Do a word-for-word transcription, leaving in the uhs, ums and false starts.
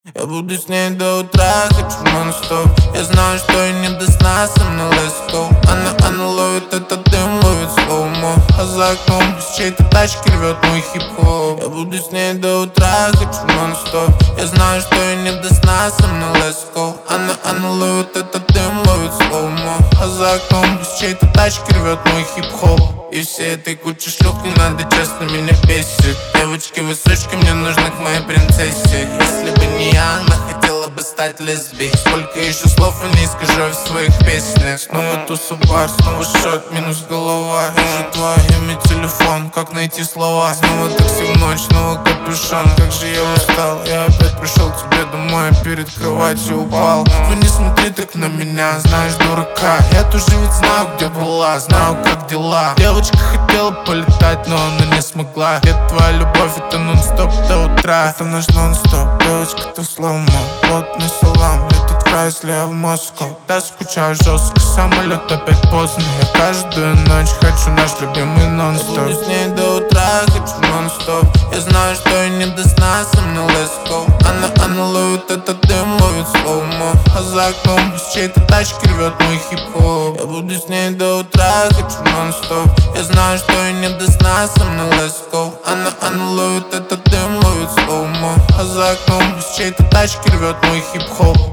Я буду с ней до утра, хочу нон-стоп. Я знаю, что и не до сна, со мной let's go. Она, она ловит этот дым, ловит слоумо. А за окном из чьей-то тачки рвет мой хип-хоп. Я буду с ней до утра, хочу нон-стоп. Я знаю, что и не до сна, со мной let's go. Она, она ловит этот дым, ловит слоумо. А за окном из чьей-то тачки рвет мой хип-хоп. И все этой кучи шлюх, не надо, честно, меня бесит. Девочки, вы сучки, мне нужны к моей принцессе. Если бы не я, она хотела бы стать лесбией. Сколько еще слов о ней скажу я в своих песнях. Снова туса бар, снова шот, минус голова. Вижу твое имя, телефон, как найти слова. Снова такси в ночь, снова капюшон. Как же я устал, я опять пришел к тебе домой, а перед кроватью упал. Ну не смотри так на меня, знаешь, дурака. Я тоже ведь знаю, где была, знаю, как дела. Девочка хотела полетать, но она не смогла. Где твоя любовь, это нон-стоп до утра. Это наш нон-стоп, девочка, ты слоумо. Плотный салам, летит в если я в Москву. Да скучаю жестко, самолет опять поздно. Я каждую ночь хочу наш любимый нон-стоп. Я буду с ней до утра, хочу нон-стоп. Я знаю, что и не до сна, со мной let's go. Она, она ловит этот дым, ловит слоумо. А за окном из чьей-то тачки рвет мой хип-хоп. Я буду с ней до утра, хочу нон-стоп. Я знаю, что и не до сна, со мной let's go. Она, она ловит этот дым, ловит слоумо. А за окном из чьей-то тачки рвет мой хип-хоп.